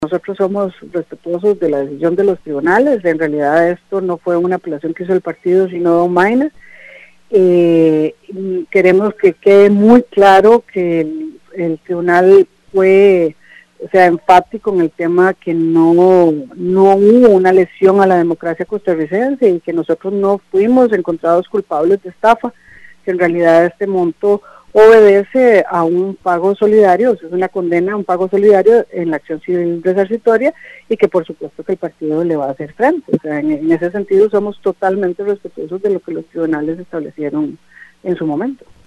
Nosotros somos respetuosos de la decisión de los tribunales. En realidad esto no fue una apelación que hizo el partido, sino Don Maina. Queremos que quede muy claro que el tribunal fue, o sea, enfático en el tema que no hubo una lesión a la democracia costarricense y que nosotros no fuimos encontrados culpables de estafa, que en realidad este monto obedece a un pago solidario, es una condena a un pago solidario en la acción civil resarcitoria y que por supuesto que el partido le va a hacer frente. O sea, en ese sentido somos totalmente respetuosos de lo que los tribunales establecieron en su momento.